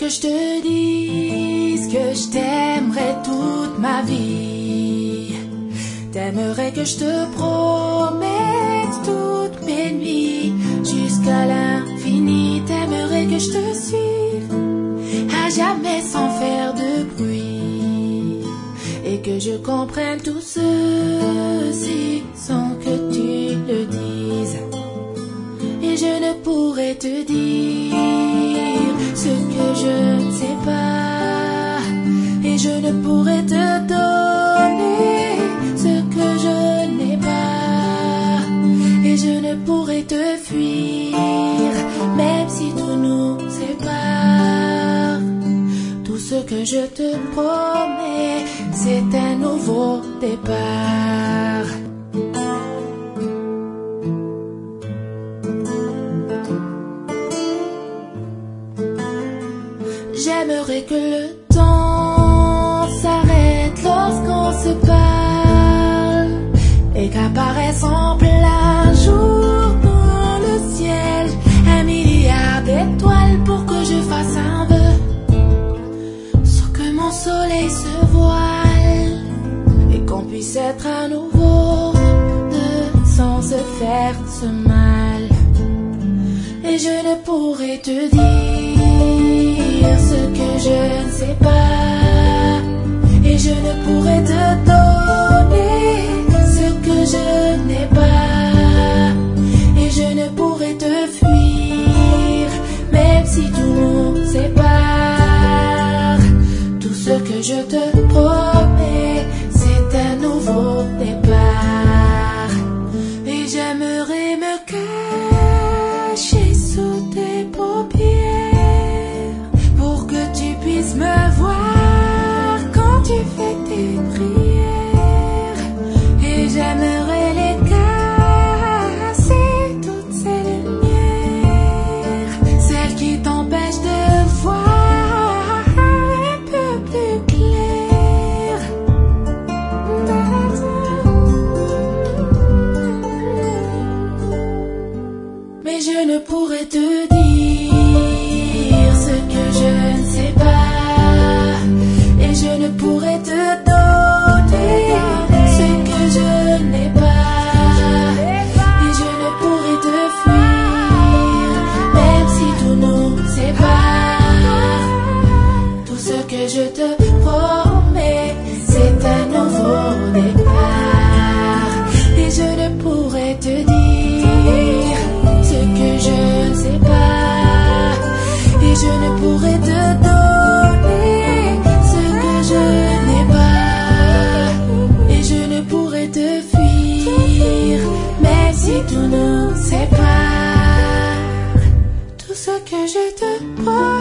que je te dise que je t'aimerai toute ma vie. T'aimerais que je te promette toutes mes nuits jusqu'à l'infini. T'aimerais que je te suive à jamais sans faire de bruit, et que je comprenne tout ceci sans que tu le dises. Et je ne pourrais te dire ce que je ne sais pas, et je ne pourrais te donner ce que je n'ai pas, et je ne pourrais te fuir même si tout nous sépare. Tout ce que je te promets, c'est un nouveau départ. J'aimerais que le temps s'arrête lorsqu'on se parle, et qu'apparaisse en plein jour dans le ciel 1 milliard d'étoiles pour que je fasse un vœu, sans que mon soleil se voile, et qu'on puisse être à nouveau deux sans se faire ce mal. Et je ne pourrais te dire ce que je ne sais pas, et je ne pourrais te donner ce que je n'ai pas, et je ne pourrais te fuir même si tout nous sépare. Tout ce que je te promets, c'est un nouveau départ. Et j'aimerais me cacher sous tes paupières pour que tu puisses me voir quand tu fais tes prières. Et j'aimerais les casser, toutes ces lumières, celles qui t'empêchent de voir un peu plus clair. Mais je ne pourrais te dire ce que je ne sais pas, et je ne pourrais te donner ce que je n'ai pas, et je ne pourrais te fuir même si tout nous sépare. Tout ce que je te promets, c'est un nouveau départ. Et je ne pourrais te dire ce que je ne sais pas, et je ne pourrais te donner ce que je n'ai pas, et je ne pourrais te fuir même si tout nous sépare. Tout ce que je te promets,